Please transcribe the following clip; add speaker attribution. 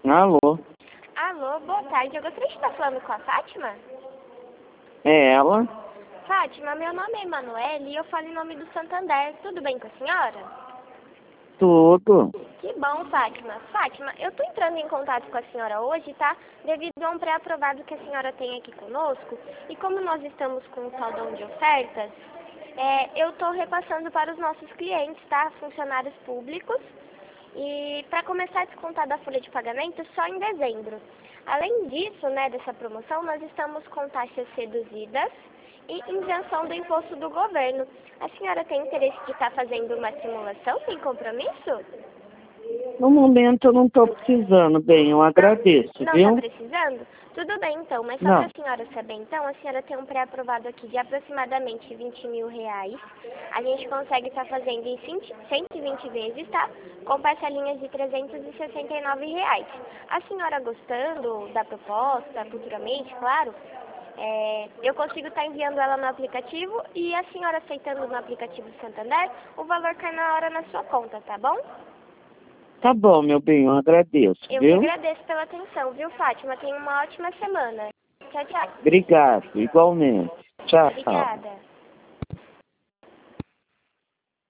Speaker 1: Alô?
Speaker 2: Alô, boa tarde. Eu gostaria de estar falando com a Fátima.
Speaker 1: É ela?
Speaker 2: Fátima, meu nome é Emanuele e eu falo em nome do Santander. Tudo bem com a senhora?
Speaker 1: Tudo.
Speaker 2: Que bom, Fátima. Fátima, eu estou entrando em contato com a senhora hoje, tá? Devido a um pré-aprovado que a senhora tem aqui conosco. E como nós estamos com um saldão de ofertas, eu estou repassando para os nossos clientes, tá? Funcionários públicos. E para começar a descontar da folha de pagamento só em dezembro. Além disso, né, dessa promoção, nós estamos com taxas reduzidas e isenção do imposto do governo. A senhora tem interesse de estar fazendo uma simulação sem compromisso?
Speaker 1: No momento eu não estou precisando, bem, eu agradeço,
Speaker 2: Não
Speaker 1: viu?
Speaker 2: está precisando? Tudo bem, então, mas só
Speaker 1: Não.
Speaker 2: para a senhora saber, então, a senhora tem um pré-aprovado aqui de aproximadamente R$ 20.000. A gente consegue estar fazendo em 120 vezes, tá? Com parcelinhas de R$ 369. A senhora gostando da proposta, futuramente, claro, eu consigo estar enviando ela no aplicativo e a senhora aceitando no aplicativo Santander, o valor cai na hora na sua conta, tá bom?
Speaker 1: Tá bom, meu bem, eu agradeço,
Speaker 2: Eu que
Speaker 1: viu?
Speaker 2: agradeço pela atenção, viu, Fátima? Tenha uma ótima semana. Tchau, tchau.
Speaker 1: Obrigado, igualmente. Tchau.
Speaker 2: Obrigada.